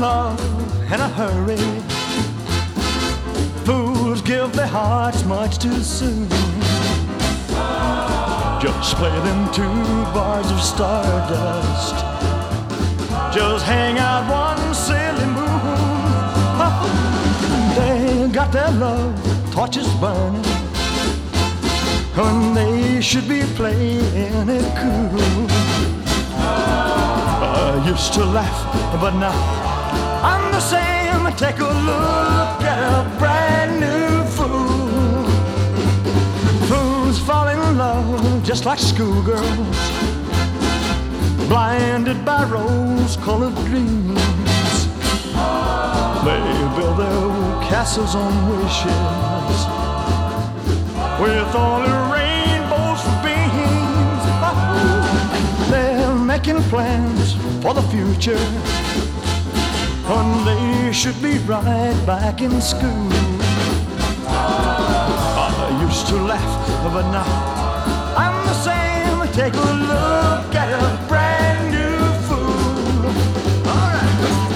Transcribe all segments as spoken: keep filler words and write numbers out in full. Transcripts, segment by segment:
love in a hurry. Fools give their hearts much too soon. Just play them two bars of stardust. Just hang out one silly moon. They got their love torches burning when they should be playing it cool. I used to laugh, but now I'm the same. Take a look at a brand new fool. Fools fall in love just like schoolgirls, blinded by rose-colored dreams. They build their castles on wishes with only rainbows for beams. They're making plans for the future when they should be right back in school. I used to laugh, but now I'm the same. Take a look at a brand new fool. All right.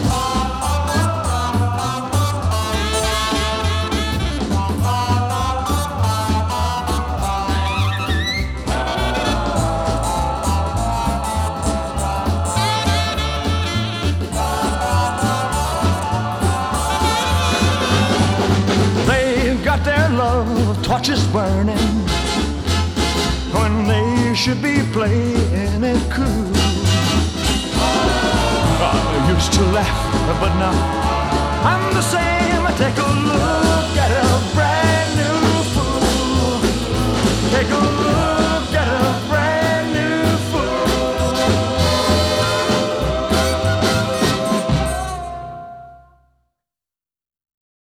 They've got their love torches burning when they should be playing it cool. I used to laugh, but now I'm the same. Take a look at a brand new fool. Take a look.